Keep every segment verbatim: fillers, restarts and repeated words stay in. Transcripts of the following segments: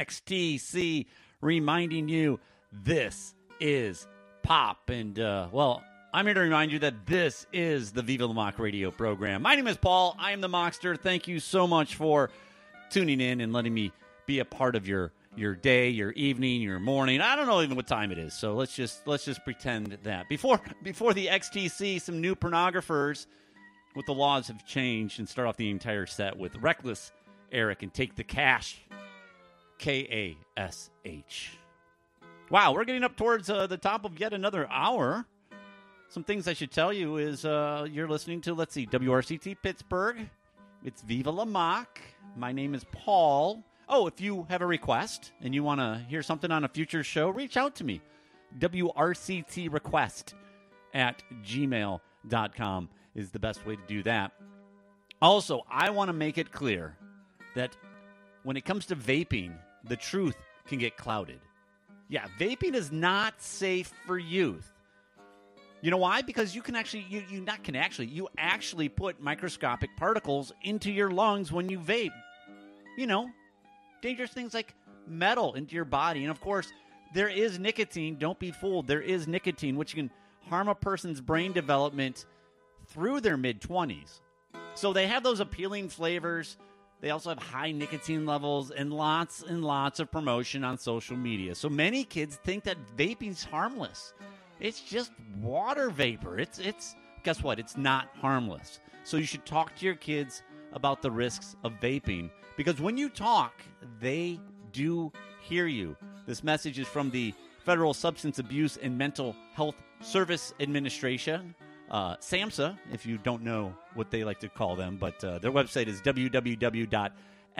X T C, reminding you this is Pop. And, uh, well, I'm here to remind you that this is the Viva La Mock radio program. My name is Paul. I am the Mockster. Thank you so much for tuning in and letting me be a part of your your day, your evening, your morning. I don't know even what time it is, so let's just let's just pretend that. Before before the X T C, some new pornographers with the laws have changed, and start off the entire set with Reckless Eric and Take the Cash, K A S H. Wow, we're getting up towards uh, the top of yet another hour. Some things I should tell you is uh, you're listening to, let's see, W R C T Pittsburgh. It's Viva La Mock. My name is Paul. Oh, if you have a request and you want to hear something on a future show, reach out to me. W R C T request at gmail dot com is the best way to do that. Also, I want to make it clear that when it comes to vaping, the truth can get clouded. Yeah, vaping is not safe for youth. You know why? Because you can actually, you, you not can actually, you actually put microscopic particles into your lungs when you vape. You know, dangerous things like metal into your body. And of course, there is nicotine. Don't be fooled. There is nicotine, which can harm a person's brain development through their mid-twenties. So they have those appealing flavors. They also have high nicotine levels and lots and lots of promotion on social media. So many kids think that vaping's harmless. It's just water vapor. It's it's guess what? It's not harmless. So you should talk to your kids about the risks of vaping, because when you talk, they do hear you. This message is from the Federal Substance Abuse and Mental Health Service Administration, uh, SAMHSA, if you don't know what they like to call them, but uh, their website is w w w dot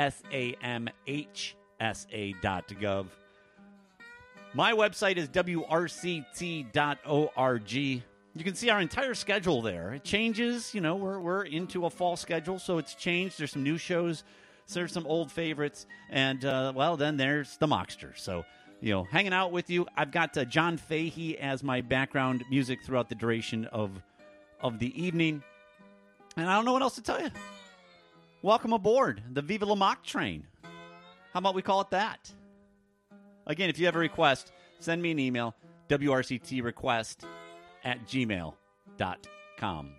samhsa dot gov. My website is w r c t dot org. You can see our entire schedule there. It changes. You know, we're we're into a fall schedule, so it's changed. There's some new shows. There's some old favorites. And, uh, well, then there's the Mockster. So, you know, hanging out with you. I've got uh, John Fahey as my background music throughout the duration of, of the evening. And I don't know what else to tell you. Welcome aboard the Viva La Mock train. How about we call it that? Again, if you have a request, send me an email, w r c t request at gmail dot com.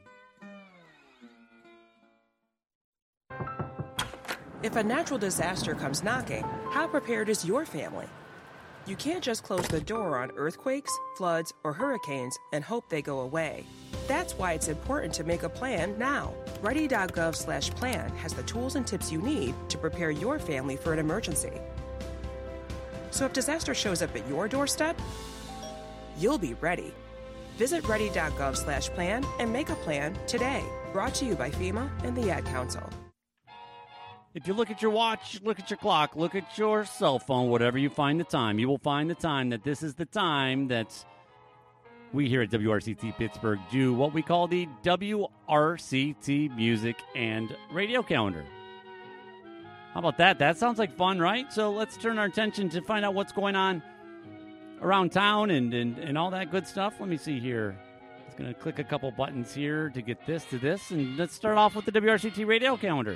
If a natural disaster comes knocking, how prepared is your family? You can't just close the door on earthquakes, floods, or hurricanes and hope they go away. That's why it's important to make a plan now. ready dot gov slash plan has the tools and tips you need to prepare your family for an emergency. So if disaster shows up at your doorstep, you'll be ready. Visit ready dot gov slash plan and make a plan today. Brought to you by FEMA and the Ad Council. If you look at your watch, look at your clock, look at your cell phone, whatever you find the time, you will find the time that this is the time that we here at W R C T Pittsburgh do what we call the W R C T Music and Radio Calendar. How about that? That sounds like fun, right? So let's turn our attention to find out what's going on around town and, and, and all that good stuff. Let me see here. I'm just going to click a couple buttons here to get this to this. And let's start off with the W R C T Radio Calendar.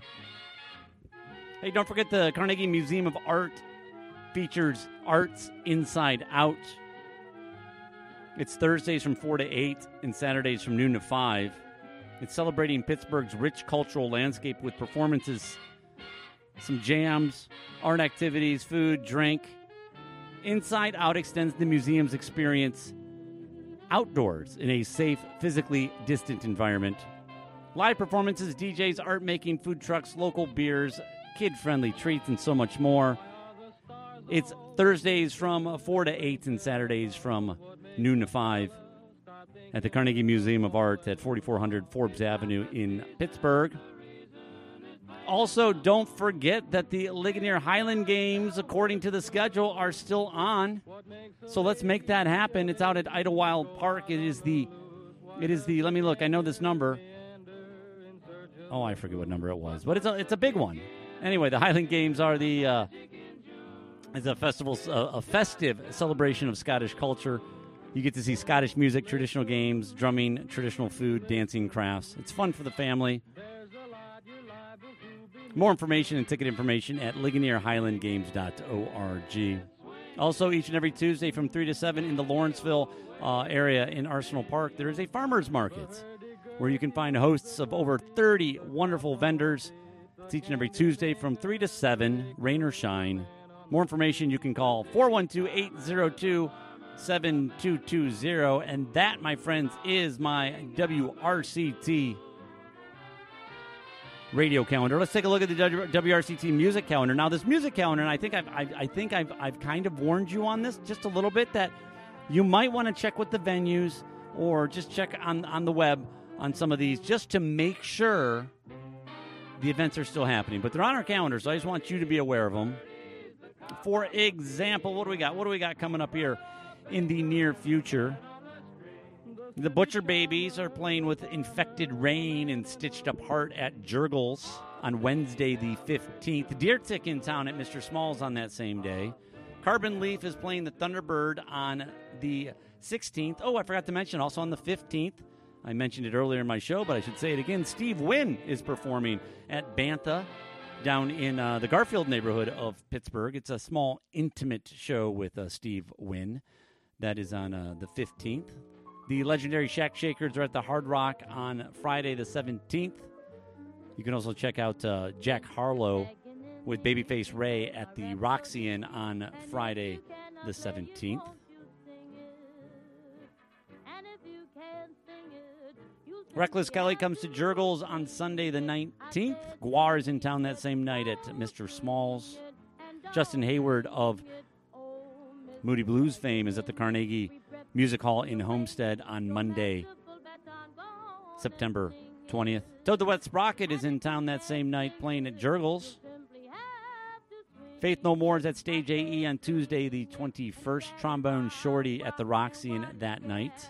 Hey, don't forget the Carnegie Museum of Art features Arts Inside Out. It's Thursdays from four to eight and Saturdays from noon to five. It's celebrating Pittsburgh's rich cultural landscape with performances, some jams, art activities, food, drink. Inside Out extends the museum's experience outdoors in a safe, physically distant environment. Live performances, D Js, art making, food trucks, local beers, kid-friendly treats, and so much more. It's Thursdays from four to eight and Saturdays from noon to five at the Carnegie Museum of Art at forty-four hundred Forbes Avenue in Pittsburgh. Also, don't forget that the Ligonier Highland Games, according to the schedule, are still on. So let's make that happen. It's out at Idlewild Park. It is the, it is the, let me look, I know this number. Oh, I forget what number it was, but it's a, it's a big one. Anyway, the Highland Games are the, uh, it's a festival, uh, a festive celebration of Scottish culture. You get to see Scottish music, traditional games, drumming, traditional food, dancing, crafts. It's fun for the family. More information and ticket information at ligonier highland games dot org. Also, each and every Tuesday from three to seven in the Lawrenceville uh, area in Arsenal Park, there is a farmer's market where you can find hosts of over thirty wonderful vendors. It's each and every Tuesday from three to seven, rain or shine. More information, you can call four one two, eight zero two, seven two two zero. And that, my friends, is my W R C T radio calendar. Let's take a look at the W R C T music calendar. Now, this music calendar, and I think I've, I, I think I've, I've kind of warned you on this just a little bit, that you might want to check with the venues or just check on, on the web on some of these just to make sure the events are still happening. But they're on our calendar, so I just want you to be aware of them. For example, what do we got? What do we got coming up here in the near future? The Butcher Babies are playing with Infected Rain and Stitched Up Heart at Jurgles on Wednesday the fifteenth. Deer Tick in town at Mister Smalls on that same day. Carbon Leaf is playing the Thunderbird on the sixteenth. Oh, I forgot to mention, also on the fifteenth, I mentioned it earlier in my show, but I should say it again, Steve Wynn is performing at Bantha down in uh, the Garfield neighborhood of Pittsburgh. It's a small, intimate show with uh, Steve Wynn. That is on uh, the fifteenth. The legendary Shack Shakers are at the Hard Rock on Friday the seventeenth. You can also check out uh, Jack Harlow with Babyface Ray at the Roxy-Inn on Friday the seventeenth. Reckless Kelly comes to Jurgles on Sunday the nineteenth. Guar is in town that same night at Mister Smalls. Justin Hayward of Moody Blues fame is at the Carnegie Music Hall in Homestead on Monday, September twentieth. Toad the Wet Sprocket is in town that same night playing at Jurgles. Faith No More is at Stage A E on Tuesday the twenty-first. Trombone Shorty at the Roxy-Inn that night.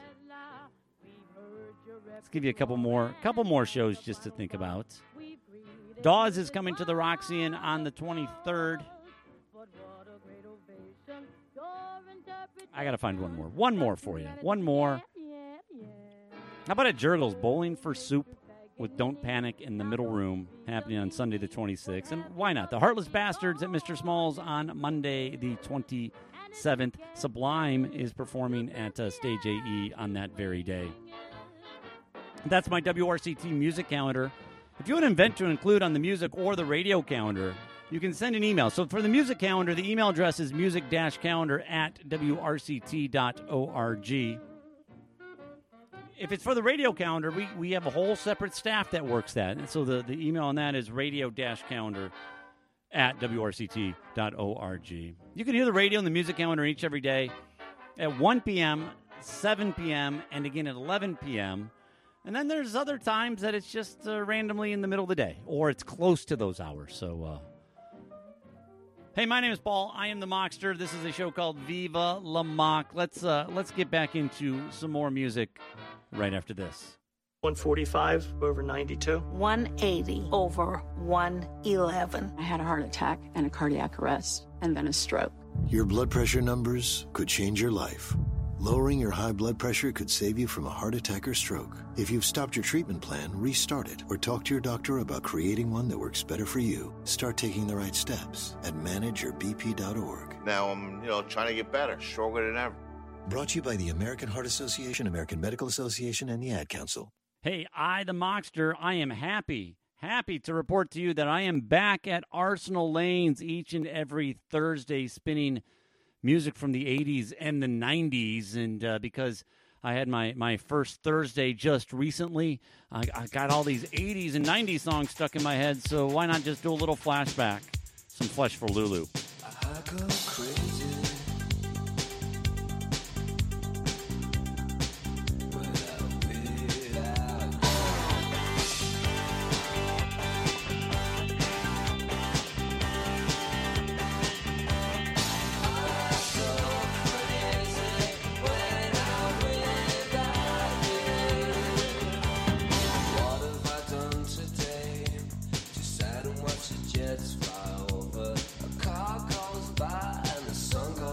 Let's give you a couple more, couple more shows just to think about. Dawes is coming to the Roxy-Inn on the twenty-third. I got to find one more. One more for you. One more. How about at Jurgles, Bowling for Soup with Don't Panic in the Middle Room happening on Sunday the twenty-sixth. And why not? The Heartless Bastards at Mister Smalls on Monday the twenty-seventh. Sublime is performing at uh, Stage A E on that very day. That's my W R C T music calendar. If you have an event to include on the music or the radio calendar, you can send an email. So for the music calendar, the email address is music-calendar at w r c t dot org. If it's for the radio calendar, we, we have a whole separate staff that works that. And so the, the email on that is radio-calendar at w r c t dot org. You can hear the radio and the music calendar each every day at one p.m., seven p.m., and again at eleven p.m., and then there's other times that it's just uh, randomly in the middle of the day, or it's close to those hours. So, uh, hey, my name is Paul. I am the Mockster. This is a show called Viva La Mock. Let's uh, let's get back into some more music right after this. one forty-five over ninety-two. one eighty over one eleven. I had a heart attack and a cardiac arrest, and then a stroke. Your blood pressure numbers could change your life. Lowering your high blood pressure could save you from a heart attack or stroke. If you've stopped your treatment plan, restart it or talk to your doctor about creating one that works better for you. Start taking the right steps at manage your b p dot org. Now I'm, you know, trying to get better, stronger than ever. Brought to you by the American Heart Association, American Medical Association, and the Ad Council. Hey, I, the Mockster, I am happy, happy to report to you that I am back at Arsenal Lanes each and every Thursday spinning music from the eighties and the nineties, and uh, because I had my, my first Thursday just recently, I, I got all these eighties and nineties songs stuck in my head, so why not just do a little flashback, some Flesh for Lulu. I go crazy. Jets fly over, a car goes by and the sun goes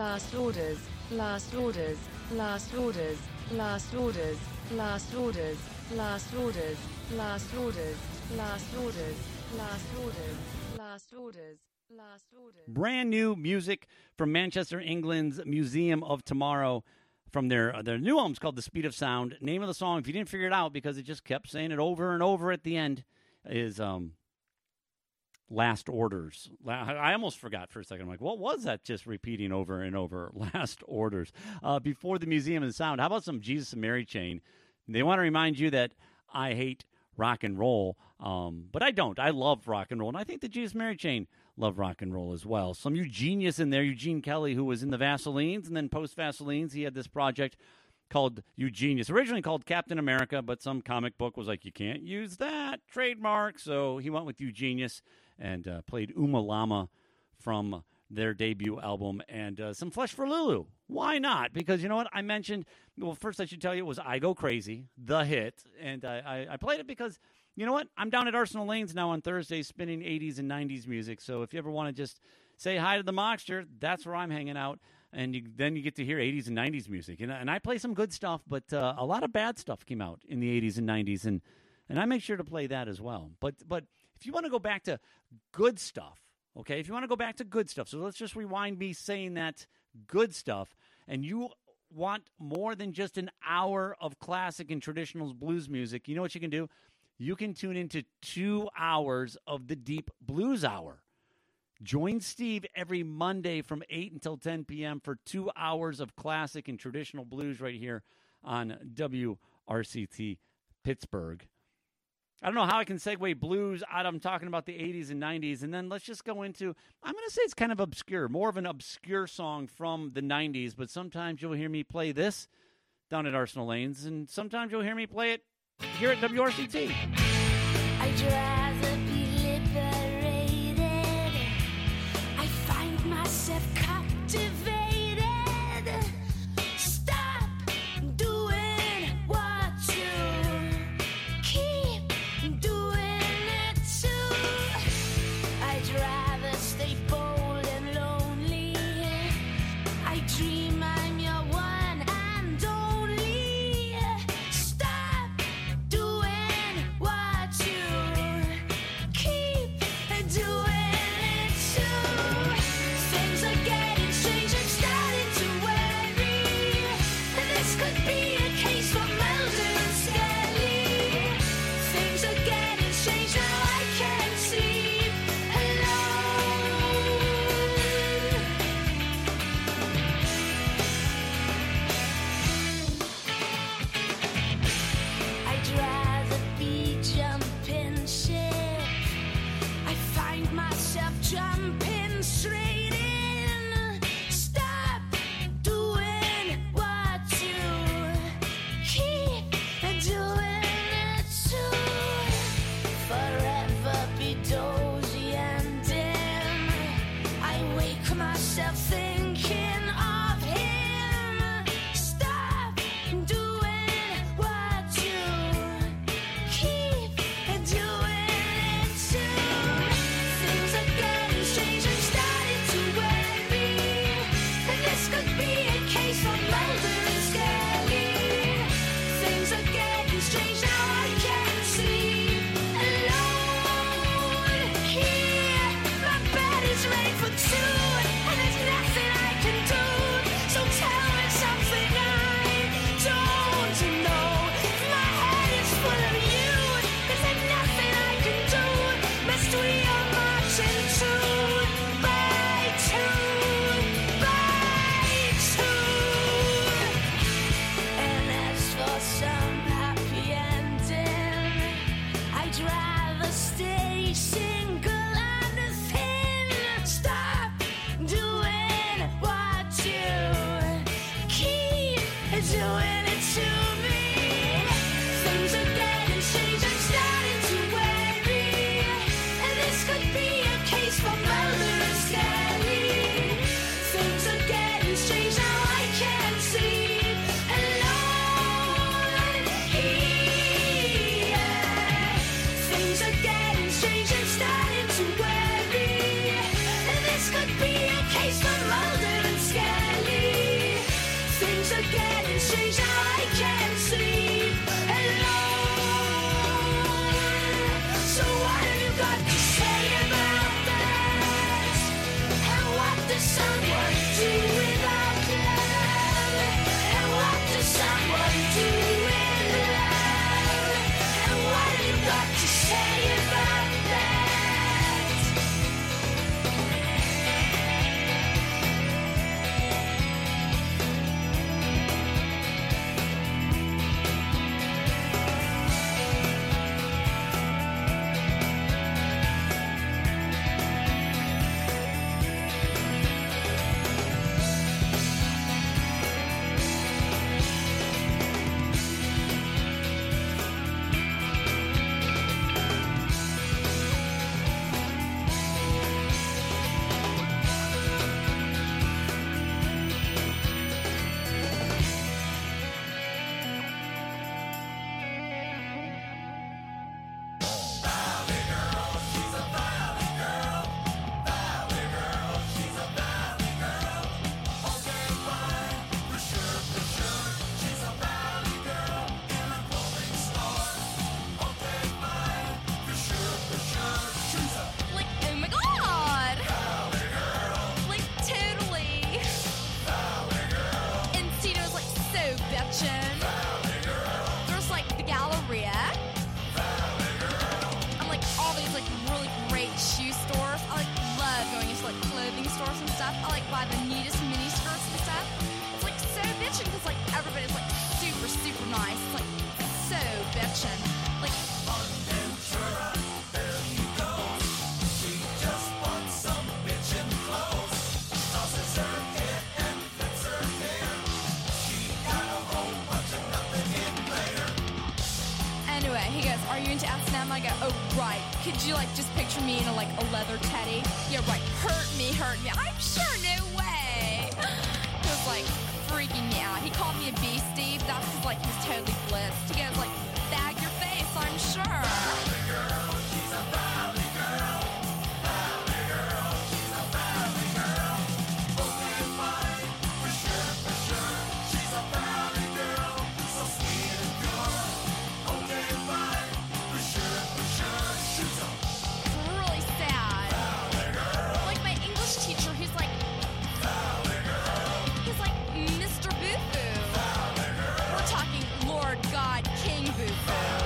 last orders, last orders, last orders, last orders, last orders, last orders, last orders, last orders, last orders, last orders, last orders. Brand new music from Manchester, England's Museum of Tomorrow from their their new album's called The Speed of Sound. Name of the song, if you didn't figure it out because it just kept saying it over and over at the end, is um, Last Orders. I almost forgot for a second. I'm like, what was that just repeating over and over? Last Orders. Uh, before the Museum of Sound, how about some Jesus and Mary Chain? They want to remind you that I hate rock and roll, um, but I don't. I love rock and roll, and I think the Jesus and Mary Chain love rock and roll as well. Some Eugenius in there, Eugene Kelly, who was in the Vaselines, and then post-Vaselines, he had this project called Eugenius, originally called Captain America, but some comic book was like, you can't use that, trademark, so he went with Eugenius and uh, played Uma Lama from their debut album, and uh, some Flesh for Lulu. Why not? Because you know what? I mentioned, well, first I should tell you it was I Go Crazy, the hit, and I, I, I played it because, you know what? I'm down at Arsenal Lanes now on Thursdays spinning eighties and nineties music, so if you ever want to just say hi to the Mockster, that's where I'm hanging out, and you, then you get to hear eighties and nineties music. And, and I play some good stuff, but uh, a lot of bad stuff came out in the eighties and nineties, and, and I make sure to play that as well. But But if you want to go back to good stuff, okay, if you want to go back to good stuff, so let's just rewind me saying that good stuff, and you want more than just an hour of classic and traditional blues music, you know what you can do? You can tune into two hours of the Deep Blues Hour. Join Steve every Monday from eight until ten p.m. for two hours of classic and traditional blues right here on W R C T Pittsburgh. I don't know how I can segue blues out of I'm talking about the eighties and nineties, and then let's just go into, I'm going to say it's kind of obscure, more of an obscure song from the nineties, but sometimes you'll hear me play this down at Arsenal Lanes, and sometimes you'll hear me play it here at W R C T. I'd rather be liberated. I find myself captivated. Stop doing what you keep doing it too. I'd rather stay bold and lonely. I dream I'm your one and only. Stop doing what you keep doing it too. Things are getting strange, I'm starting to worry. This could be a case for Mulder and Scully. Things are getting strange, now I can't sleep alone. I'd rather be jumping ship. I find myself jumping straight in. Stop doing what you keep doing it too. Forever be dozy and dim. I wake myself thinking of him. Stop doing what you keep doing it too. Things are getting strange, I'm starting to like really great shoe stores. I like love going into like clothing stores and stuff. I like buy the neatest mini skirts and stuff. It's like so bitchin' because like everybody's like super super nice. It's like so bitchin'. Like Ventura, there he goes. She just wants some bitchin' clothes. Tosses her head and flips her hair. She got a whole bunch of nothing in there. anyway, he goes, "Are you into S and M?" I go, "Oh right. Could you like just picture me in a like a leather teddy?" Yeah, right. Hurt me, hurt me. I'm sure, no way. He was like freaking me out. He called me a beastie. That's just like he's totally blitzed. He goes like, "Bag your face," I'm sure. Valley girl, she's a valley girl. Valley girl, she's a valley girl. Okay, fine, for sure, for sure. She's a valley girl, so sweet and pure. Okay, fine, for sure, for sure. She's a Really sad. valley girl. Like my English teacher, he's like, Valley girl. he's like Mister Boo-Boo. We're talking Lord God King Boo-Boo.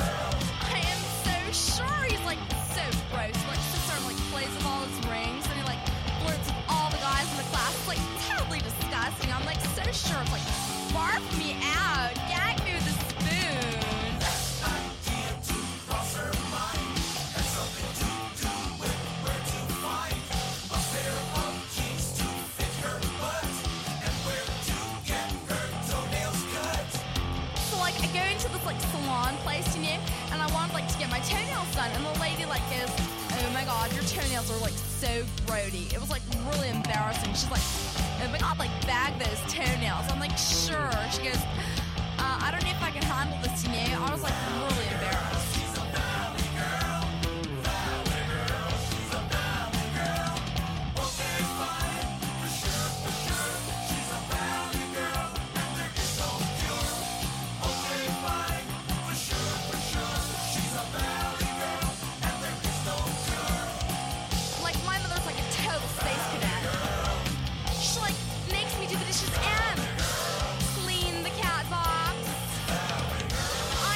I am so sure he's like so gross. Like sits there and like plays with all his rings and he like flirts with all the guys in the class. It's like terribly disgusting. I'm like so sure. It's like barf me out, gag me with a spoon. Idea to cross her mind had something to do with where to find a pair of jeans to fit her butt and where to get her toenails cut. So like I go into this like salon place, you know, and I wanted like to get my toenails done, and the lady like goes, "Oh my god, your toenails are like so grody." It was like really embarrassing. She's like, "Oh my god, like bag those toenails." I'm like, "Sure." She goes, uh, "I don't know if I can handle this, you know." I was like really embarrassed. She's a valley girl, valley girl, she's a valley girl. Okay, fine, for sure, for sure. She's a valley girl, and there is no cure. Okay, fine, for sure, for sure. She's a valley girl, and there is no cure. Like my mother's like a total space cadet. She like makes me do the dishes and clean the cat box.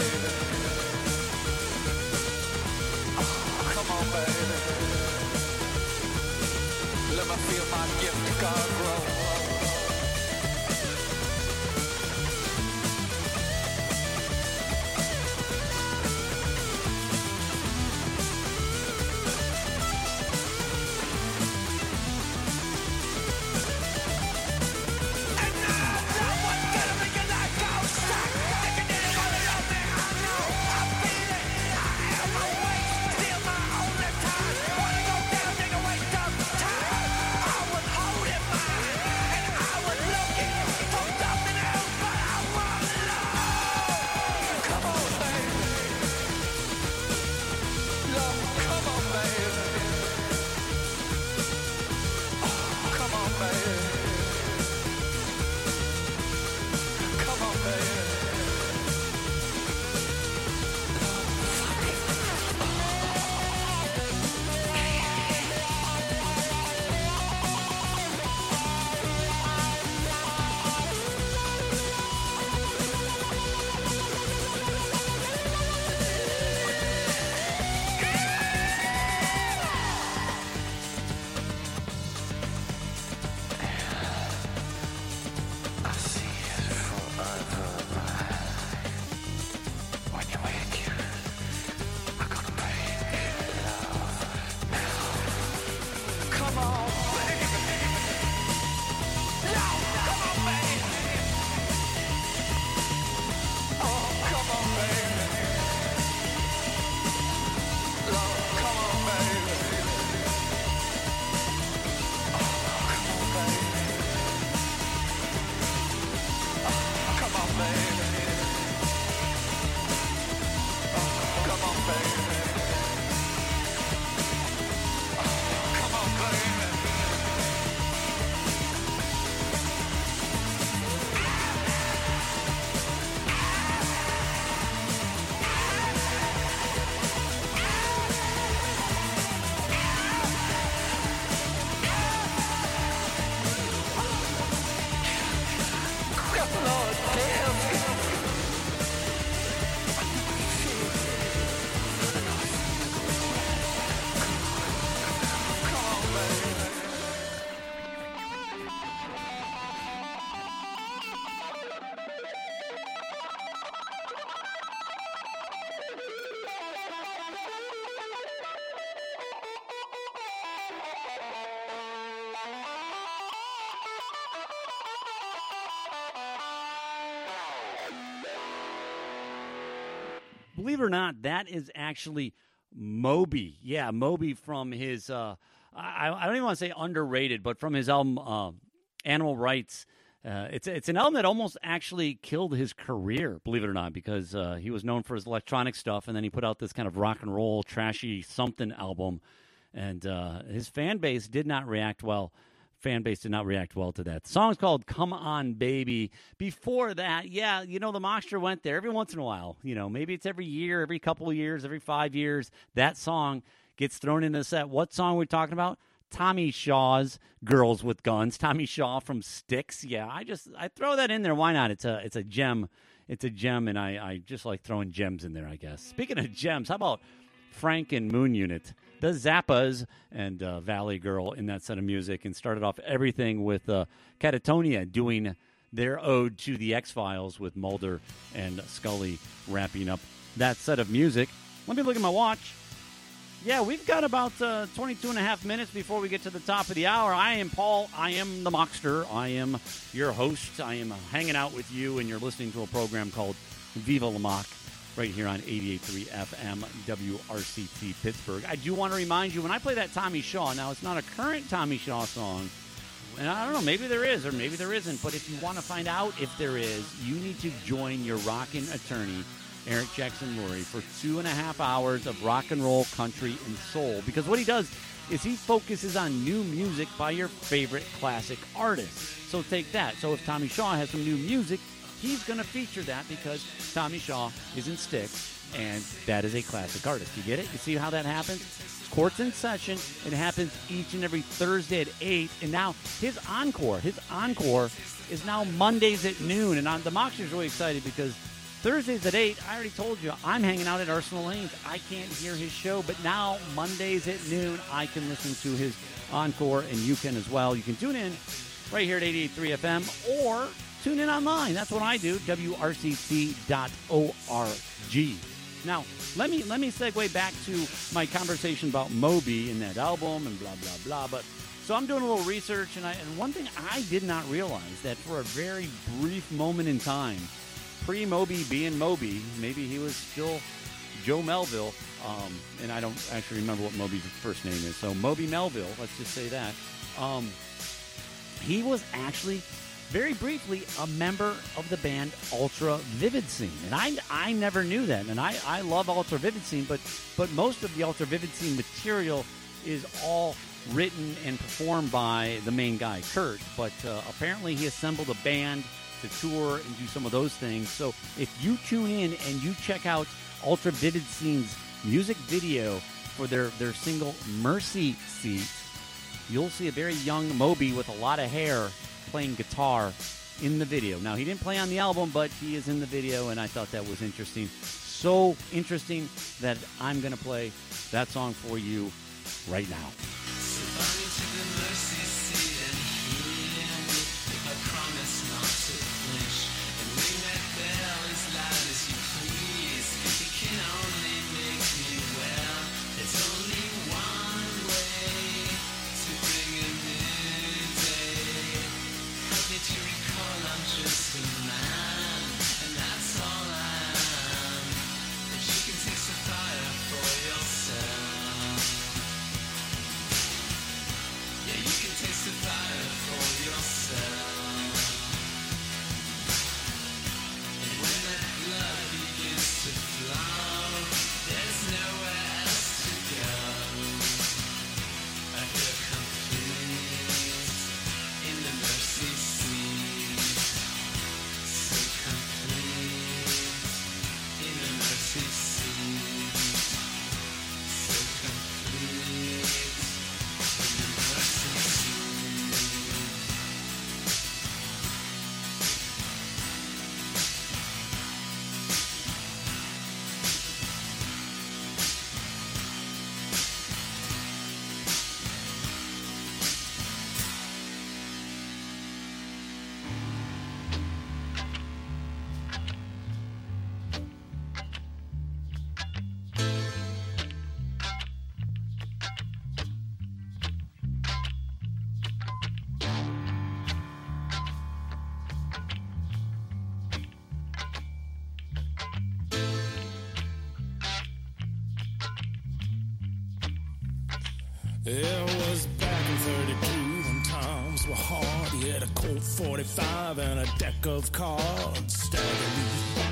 baby. Oh, come on, baby. Let me feel my gift to God grow. Believe it or not, that is actually Moby. Yeah, Moby from his, uh, I, I don't even want to say underrated, but from his album uh, Animal Rights. Uh, it's, it's an album that almost actually killed his career, believe it or not, because uh, he was known for his electronic stuff, and then he put out this kind of rock and roll, trashy something album, and uh, his fan base did not react well. Fan base did not react well to that. The song's called Come On Baby. Before that, yeah, you know, the Moxter went there every once in a while. You know, maybe it's every year, every couple of years, every five years. That song gets thrown into the set. What song are we talking about? Tommy Shaw's Girls with Guns. Tommy Shaw from Styx. Yeah, I just, I throw that in there. Why not? It's a, it's a gem. It's a gem, and I, I just like throwing gems in there, I guess. Speaking of gems, how about Frank and Moon Unit? The Zappas and uh, Valley Girl in that set of music, and started off everything with uh, Catatonia doing their ode to the X-Files with Mulder and Scully wrapping up that set of music. Let me look at my watch. Yeah, we've got about uh, twenty-two and a half minutes before we get to the top of the hour. I am Paul. I am the Moxter. I am your host. I am hanging out with you, and you're listening to a program called Viva La Mock, right here on eighty-eight point three F M W R C T Pittsburgh. I do want to remind you, when I play that Tommy Shaw, now it's not a current Tommy Shaw song, and I don't know, maybe there is or maybe there isn't, but if you want to find out if there is, you need to join your rockin' attorney, Eric Jackson Lurie, for two and a half hours of rock and roll, country, and soul, because what he does is he focuses on new music by your favorite classic artists. So take that. So if Tommy Shaw has some new music, he's going to feature that because Tommy Shaw is in Styx, and that is a classic artist. You get it? You see how that happens? Court's in session. It happens each and every Thursday at eight, and now his encore, his encore is now Mondays at noon, and I'm, the Moxter's really excited because Thursdays at eight, I already told you, I'm hanging out at Arsenal Lanes. I can't hear his show, but now Mondays at noon, I can listen to his encore, and you can as well. You can tune in right here at eighty-eight point three F M or tune in online. That's what I do, W R C C dot org. Now, let me let me segue back to my conversation about Moby and that album and blah, blah, blah. But so I'm doing a little research, and, I, and one thing I did not realize that for a very brief moment in time, pre-Moby being Moby, maybe he was still Joe Melville, um, and I don't actually remember what Moby's first name is. So Moby Melville, let's just say that. Um, he was actually, very briefly, a member of the band Ultra Vivid Scene. And I I never knew that. And I, I love Ultra Vivid Scene, but, but most of the Ultra Vivid Scene material is all written and performed by the main guy, Kurt. But uh, apparently he assembled a band to tour and do some of those things. So if you tune in and you check out Ultra Vivid Scene's music video for their, their single Mercy Seat, you'll see a very young Moby with a lot of hair playing guitar in the video. Now, he didn't play on the album, but he is in the video, and I thought that was interesting. So interesting that I'm going to play that song for you right now. It was back in thirty-two when times were hard. He had a Colt forty-five and a deck of cards. Staggering.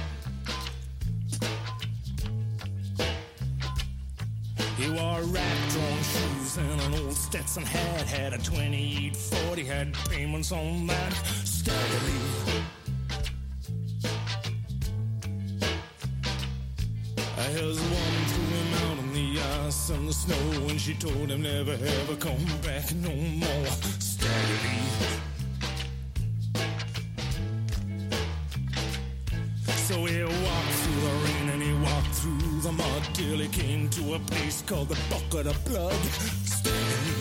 He wore rag-drawn shoes and an old Stetson hat. Had a twenty-eight forty, had payments on that. Staggering. His woman threw him out on the ice and the snow, and she told him never ever come back no more. Steadily. So he walked through the rain and he walked through the mud till he came to a place called the Bucket of Blood. Steadily.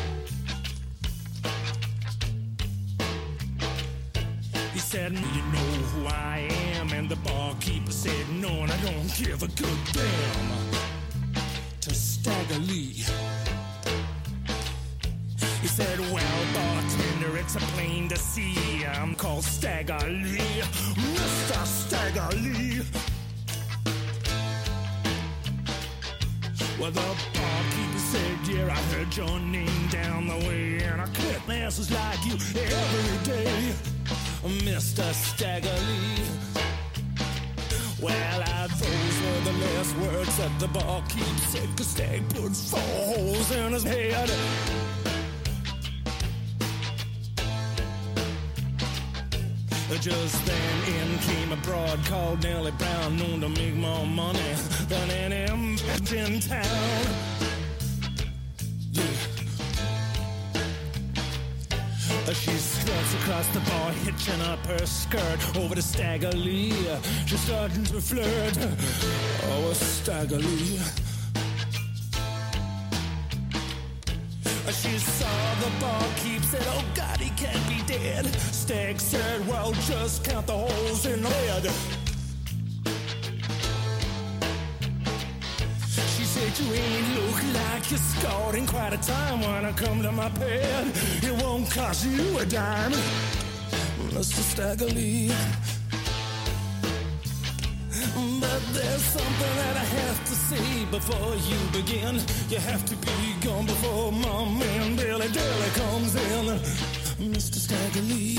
He said, you know who I am? And the barkeeper said, no, and I don't give a good damn. To Stagger Lee. He said, well, bartender, it's a plain to see. I'm called Stagger Lee, Mister Stagger Lee. Well, the barkeeper said, yeah, I heard your name down the way, and I cut masses like you every day, Mister Stagger Lee. Well, I, those were the last words that the barkeep said, 'cause Stag put four holes in his head. Just then in came a broad called Nellie Brown, known to make more money than any bitch in town. Yeah. She struts across the bar, hitching up her skirt over to Stagger Lee. She's starting to flirt. Oh, Stagger Lee. She saw the barkeep, said, oh God, he can't be dead. Stag said, well, just count the holes in the bed. She said, you ain't look like you're scored in quite a time. When I come to my bed, it won't cost you a dime, Mister Stagger Lee. But there's something that I have to say before you begin. You have to be gone before my man Billy Dilly comes in, Mister Stagger Lee.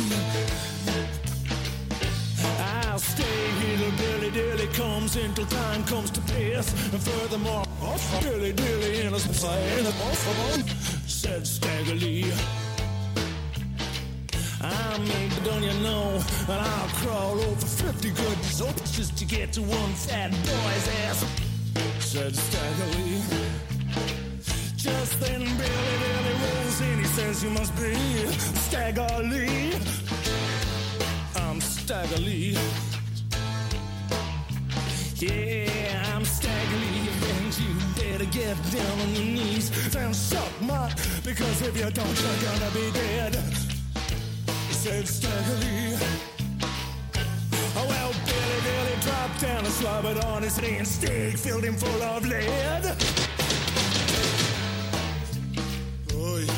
I'll stay here till Billy Dilly comes in, till time comes to pass. And furthermore, Billy Dilly in his plan, said Stagger Lee. I mean, but don't you know that I'll crawl over fifty good soaps just to get to one fat boy's ass, said Stagger Lee. Just then Billy Dilly rolls in, he says, you must be Stagger Lee. I'm Stagger Lee. Yeah, I'm Stagger Lee, and you better get down on your knees and suck my, because if you don't, you're gonna be dead, said Stagger Lee. Oh, well, Billy Dilly dropped down and slobbered on his knee, and Stag filled him full of lead. Oh, yeah.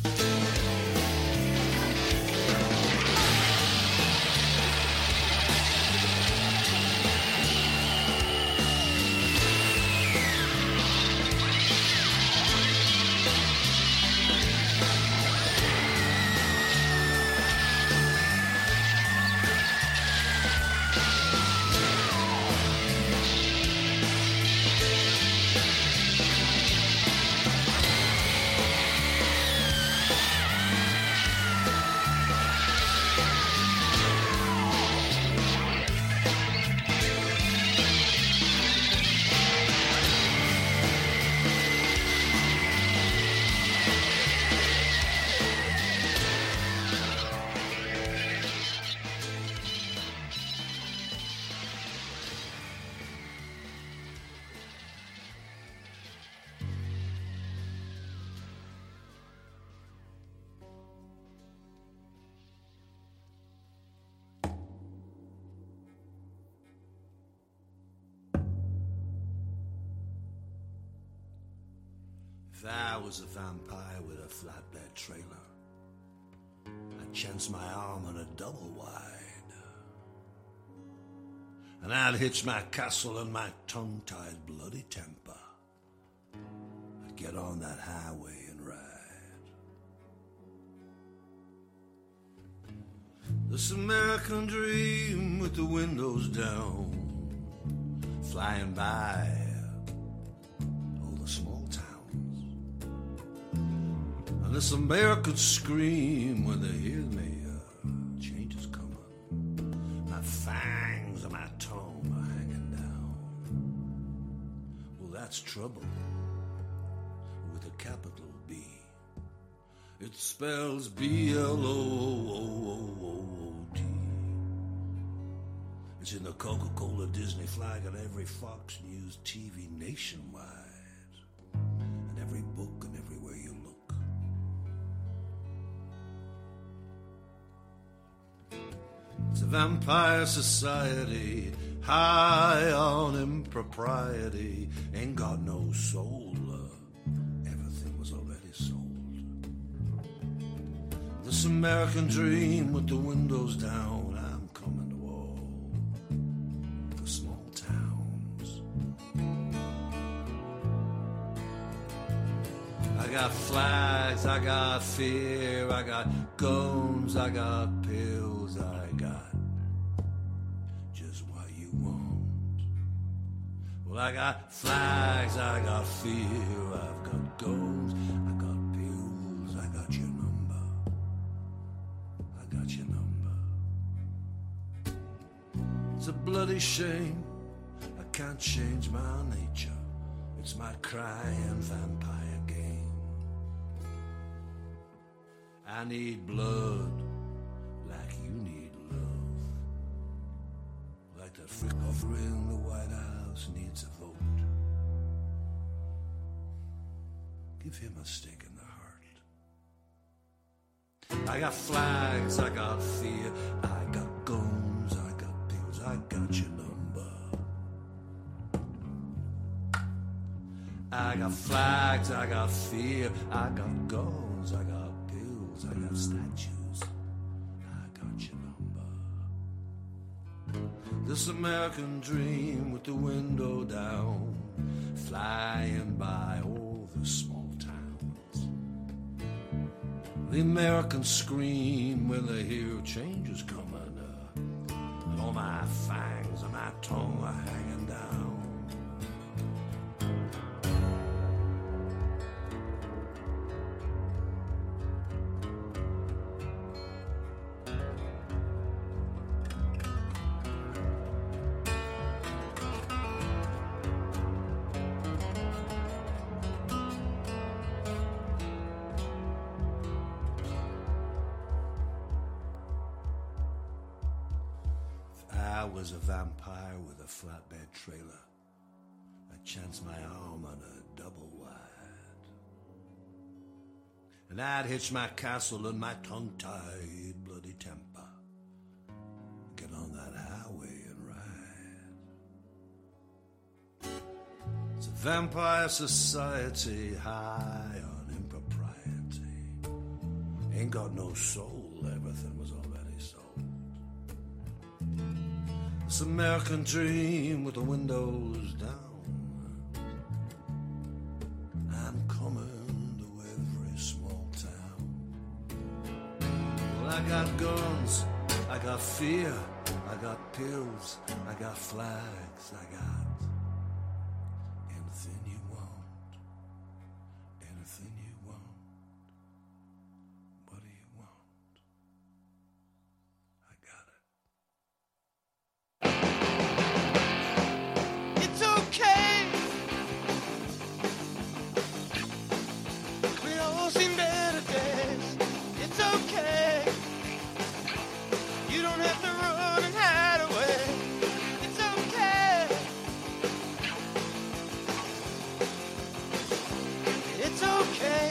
If I was a vampire with a flatbed trailer, I'd chance my arm on a double wide, and I'd hitch my castle and my tongue-tied bloody temper. I'd get on that highway and ride. This American dream with the windows down, flying by all the small towns. And this American scream when they hear me, uh, change is coming. My fangs and my tongue are hanging down. Well, that's trouble with a capital B. It spells B L O O O O D. It's in the Coca-Cola Disney flag on every Fox News T V nationwide, and every book and everywhere you look. It's a vampire society, high on impropriety, ain't got no soul. Uh, everything was already sold. This American dream with the windows down, I'm coming to all the small towns. I got flags, I got fear, I got guns, I got pills, I got just what you want. Well, I got flags, I got fear, I've got guns, I got pills, I got your number, I got your number. It's a bloody shame, I can't change my nature. It's my crying vampire game. I need blood like you need love. Like that freak offer in the White House needs a vote. Give him a stake in the heart. I got flags, I got fear, I got guns, I got pills, I got your number. I got flags, I got fear, I got guns, I got pills, I got statues, I got your number. This American dream with the window down, flying by all the small towns. The Americans scream when they hear change is coming, uh, and all my fangs and my tongue are hanging down. I was a vampire with a flatbed trailer. I chanced my arm on a double wide. And I'd hitch my castle in my tongue-tied bloody temper. Get on that highway and ride. It's a vampire society high on impropriety. Ain't got no soul, everything was already sold. This American dream with the windows down. I'm coming to every small town. Well, I got guns, I got fear, I got pills, I got flags, I got anything you want, anything you want. What do you want? I got it. It's okay. We all seen better days. It's okay. You don't have to run and hide away. It's okay. It's okay.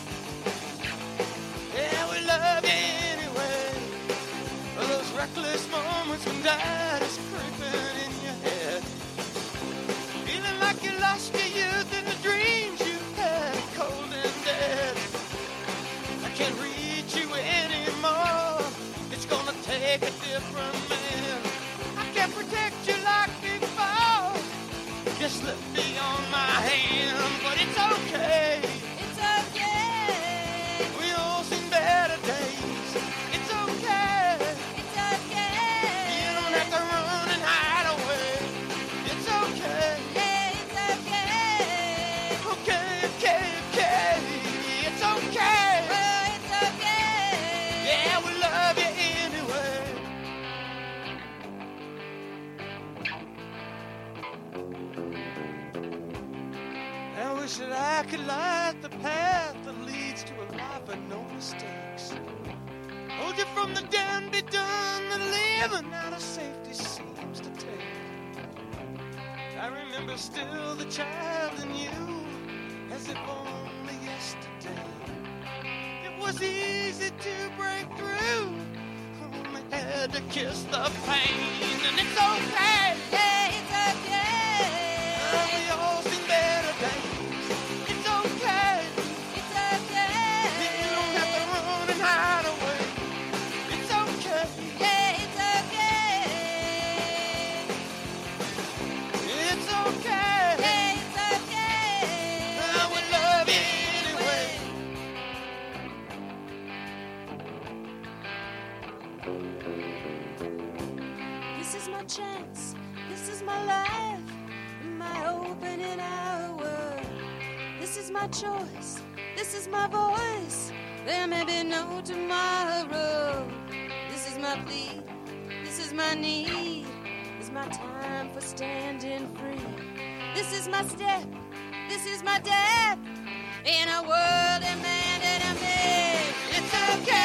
Yeah, we love you anyway. Those reckless moments when doubt is creeping in your head. Feeling like you lost your youth and the dreams you had, cold and dead. I can't reach you anymore. It's gonna take a different man. I can't protect you like before. Just slip beyond my hand, but it's okay. It's okay. We all seen better days. It's okay. It's okay. You don't have to run and hide away. It's okay. It's okay. Okay, okay, okay. It's okay. It's okay. Yeah, we love you anyway. I wish that I could light the path that leads to a life with no mistakes. Hold you from the damn be done that living out of safety seems to take. I remember still the child in you as if only yesterday. It was easy to break through. Only had to kiss the pain, and it's okay. Yeah, it's okay. Oh, we all seen better days. It's okay. It's okay. You don't have to run and hide away. It's okay. Yeah, it's okay. It's okay. Yeah, it's okay. Oh, we love you anyway. This is my chance, this is my life, my opening hour. This is my choice, this is my voice. There may be no tomorrow. This is my plea, this is my need. It's my time for standing free. This is my step, this is my death. In a world demanded of me. It's okay.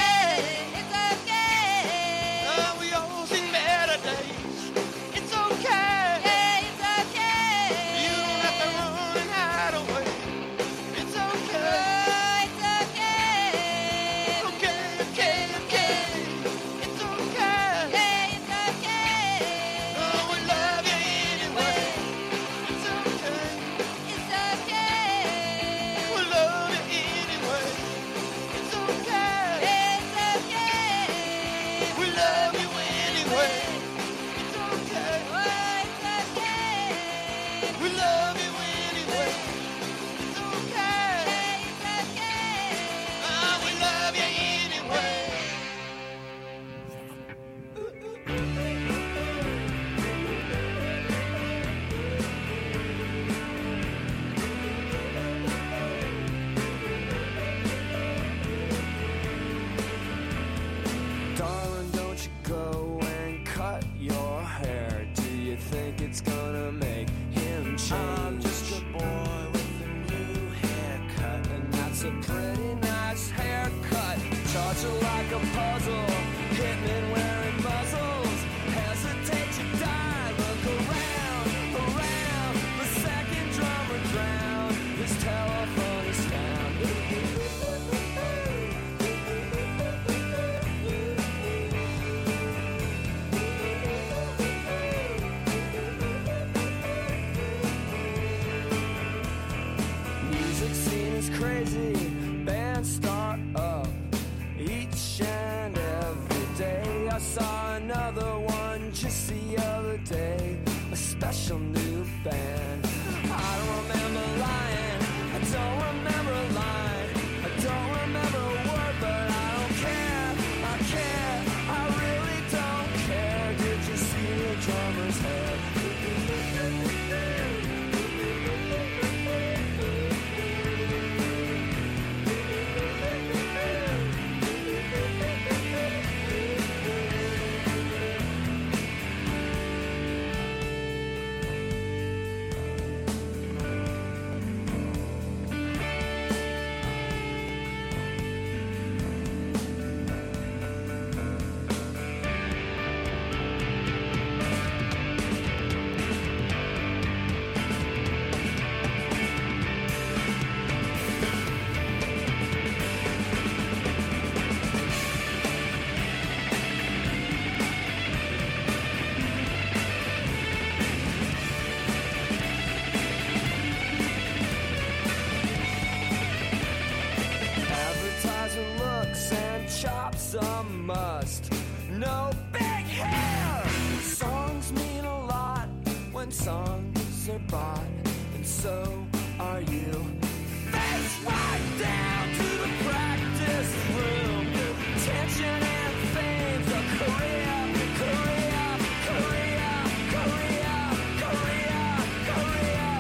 Advertiser looks and chops a must. No big hair. Songs mean a lot when songs are bought, and so are you. Face right down to the practice room. Tension and fame's a career, career, career, career, career,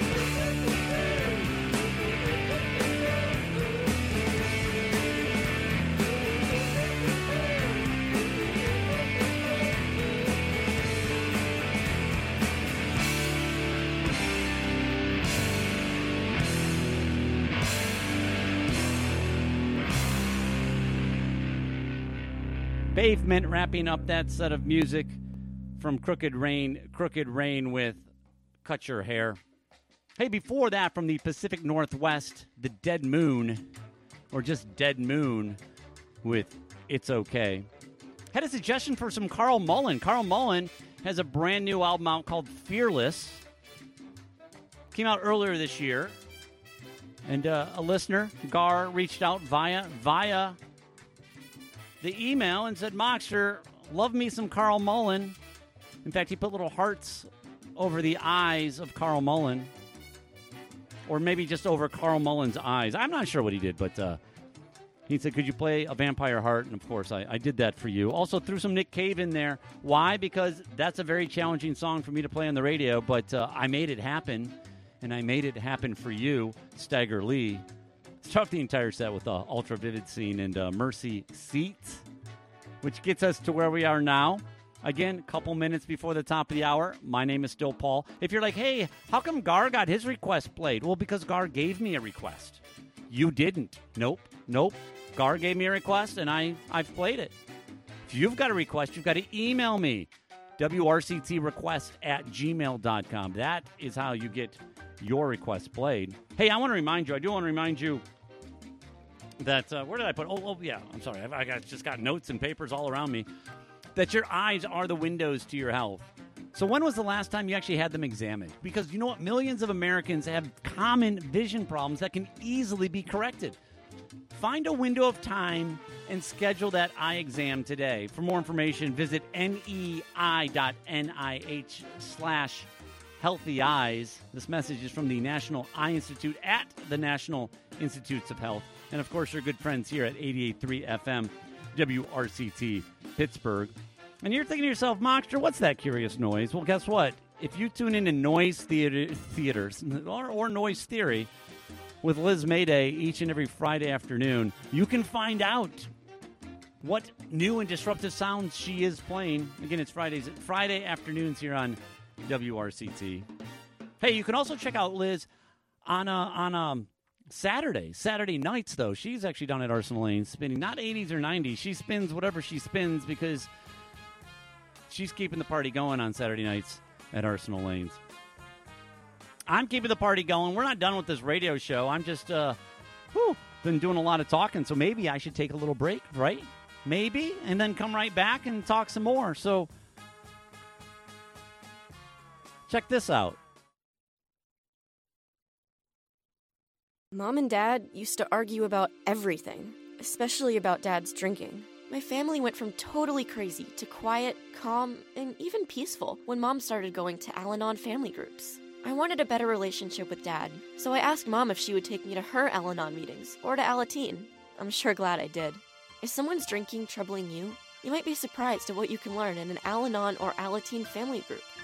Pavement wrapping up that set of music from Crooked Rain, Crooked Rain with Cut Your Hair. Hey, before that, from the Pacific Northwest, the Dead Moon, or just Dead Moon with It's Okay. Had a suggestion for some Carl Mullen. Carl Mullen has a brand new album out called Fearless. Came out earlier this year. And uh, a listener, Gar, reached out via via the email and said, Moxter, love me some Carl Mullen. In fact, he put little hearts over the eyes of Carl Mullen. Or maybe just over Carl Mullen's eyes. I'm not sure what he did, but uh, he said, could you play A Vampire Heart? And, of course, I, I did that for you. Also threw some Nick Cave in there. Why? Because that's a very challenging song for me to play on the radio, but uh, I made it happen, and I made it happen for you, Stagger Lee. Start the entire set with the uh, Ultra Vivid Scene and uh, Mercy Seats, which gets us to where we are now. Again, a couple minutes before the top of the hour. My name is still Paul. If you're like, hey, how come Gar got his request played? Well, because Gar gave me a request. You didn't. Nope. Nope. Gar gave me a request, and I, I've played it. If you've got a request, you've got to email me, W R C T request at gmail dot com. That is how you get your request played. Hey, I want to remind you, I do want to remind you that, uh, where did I put, oh, oh yeah, I'm sorry, I've, I got, just got notes and papers all around me, that your eyes are the windows to your health. So when was the last time you actually had them examined? Because you know what? Millions of Americans have common vision problems that can easily be corrected. Find a window of time and schedule that eye exam today. For more information, visit nei.nih slash healthy eyes. This message is from the National Eye Institute at the National Institutes of Health. And, of course, your good friends here at eighty-eight point three F M, W R C T, Pittsburgh. And you're thinking to yourself, Moxter, what's that curious noise? Well, guess what? If you tune into Noise Theater, Theaters or, or Noise Theory with Liz Mayday each and every Friday afternoon, you can find out what new and disruptive sounds she is playing. Again, it's Fridays, Friday afternoons here on W R C T. Hey, you can also check out Liz on a, on a Saturday. Saturday nights, though. She's actually down at Arsenal Lane spinning, not eighties or nineties. She spins whatever she spins because she's keeping the party going on Saturday nights at Arsenal Lanes. I'm keeping the party going. We're not done with this radio show. I'm just, uh, whew, been doing a lot of talking, so maybe I should take a little break, right? Maybe, and then come right back and talk some more. So, check this out. Mom and Dad used to argue about everything, especially about Dad's drinking. My family went from totally crazy to quiet, calm, and even peaceful when Mom started going to Al-Anon family groups. I wanted a better relationship with Dad, so I asked Mom if she would take me to her Al-Anon meetings or to Alateen. I'm sure glad I did. If someone's drinking troubling you, you might be surprised at what you can learn in an Al-Anon or Alateen family group.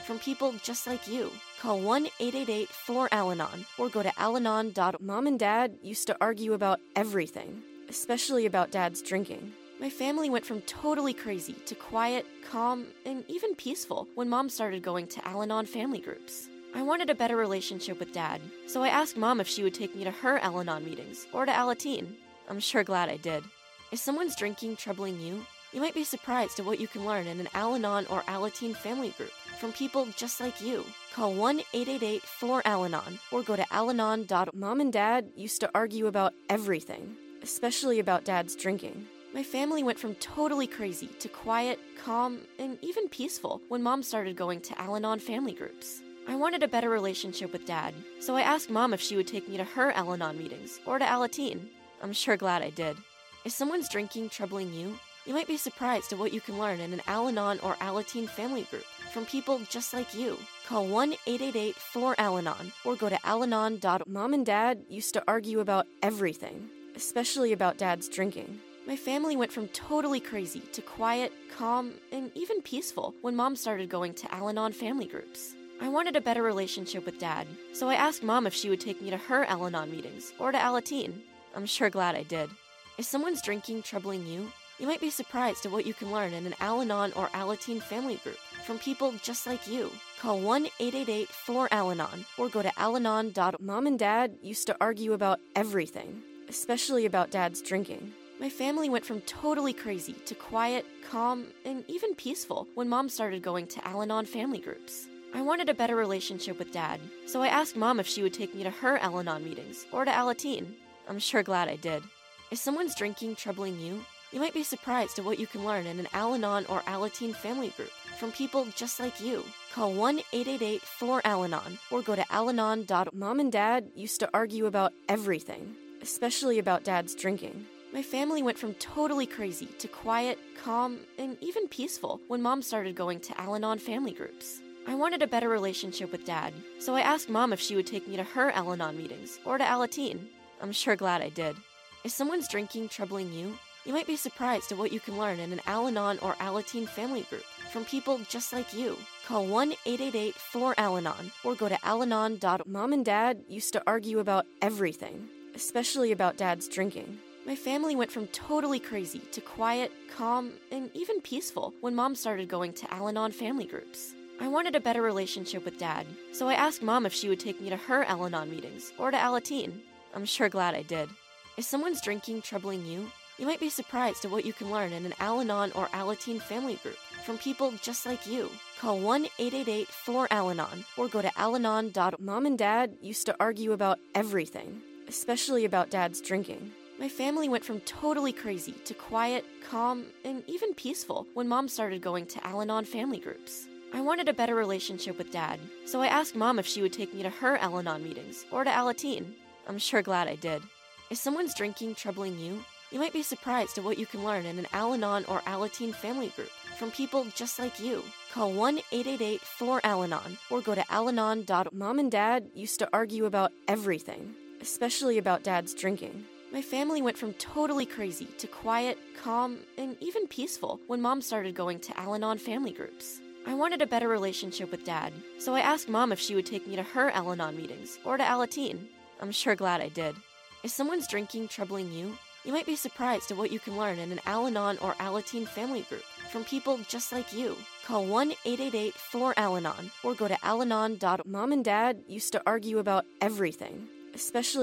from people just like you. Call one eight eight eight four Al Anon or go to al anon dot org. Mom and Dad used to argue about everything, especially about Dad's drinking. My family went from totally crazy to quiet, calm, and even peaceful when Mom started going to Al Anon family groups. I wanted a better relationship with Dad, so I asked Mom if she would take me to her Al Anon meetings or to Alateen. I'm sure glad I did. Is someone's drinking troubling you? You might be surprised at what you can learn in an Al Anon or Alateen family group from people just like you. Call one eight eight eight four Al Anon or go to al anon dot org. Mom and Dad used to argue about everything, especially about Dad's drinking. My family went from totally crazy to quiet, calm, and even peaceful when Mom started going to Al Anon family groups. I wanted a better relationship with Dad, so I asked Mom if she would take me to her Al Anon meetings or to Alateen. I'm sure glad I did. Is someone's drinking troubling you? You might be surprised at what you can learn in an Al Anon or Alateen family group from people just like you. Call one eight eight eight four Al Anon or go to al anon dot org. Mom and Dad used to argue about everything, especially about Dad's drinking. My family went from totally crazy to quiet, calm, and even peaceful when Mom started going to Al Anon family groups. I wanted a better relationship with Dad, so I asked Mom if she would take me to her Al Anon meetings or to Alateen. I'm sure glad I did. Is someone's drinking troubling you? You might be surprised at what you can learn in an Al Anon or Alateen family group from people just like you. Call one eight eight eight four Al Anon or go to al anon dot org. Mom and Dad used to argue about everything, especially about Dad's drinking. My family went from totally crazy to quiet, calm, and even peaceful when Mom started going to Al Anon family groups. I wanted a better relationship with Dad, so I asked Mom if she would take me to her Al Anon meetings or to Alateen. I'm sure glad I did. Is someone's drinking troubling you? You might be surprised at what you can learn in an Al Anon or Alateen family group from people just like you. Call one eight eight eight four Al Anon or go to al anon dot org. Mom and Dad used to argue about everything, especially about Dad's drinking. My family went from totally crazy to quiet, calm, and even peaceful when Mom started going to Al Anon family groups. I wanted a better relationship with Dad, so I asked Mom if she would take me to her Al Anon meetings or to Alateen. I'm sure glad I did. Is someone's drinking troubling you? You might be surprised at what you can learn in an Al Anon or Alateen family group from people just like you. Call one eight eight eight four Al Anon or go to al anon dot org. Mom and Dad used to argue about everything, especially about Dad's drinking. My family went from totally crazy to quiet, calm, and even peaceful when Mom started going to Al Anon family groups. I wanted a better relationship with Dad, so I asked Mom if she would take me to her Al Anon meetings or to Alateen. I'm sure glad I did. Is someone's drinking troubling you? You might be surprised at what you can learn in an Al Anon or Alateen family group from people just like you. Call one eight eight eight four Al Anon or go to al anon dot org. Mom and Dad used to argue about everything, especially about Dad's drinking. My family went from totally crazy to quiet, calm, and even peaceful when Mom started going to Al Anon family groups. I wanted a better relationship with Dad, so I asked Mom if she would take me to her Al Anon meetings or to Alateen. I'm sure glad I did. Is someone's drinking troubling you? You might be surprised at what you can learn in an Al Anon or Alateen family group from people just like you. Call one eight eight eight four Al Anon or go to al anon dot org. Mom and Dad used to argue about everything, especially about Dad's drinking. My family went from totally crazy to quiet, calm, and even peaceful when Mom started going to Al Anon family groups. I wanted a better relationship with Dad, so I asked Mom if she would take me to her Al Anon meetings or to Alateen. I'm sure glad I did. Is someone's drinking troubling you? You might be surprised at what you can learn in an Al Anon or Alateen family group from people just like you. Call one eight eight eight four Al Anon or go to al anon dot org. Mom and Dad used to argue about everything, especially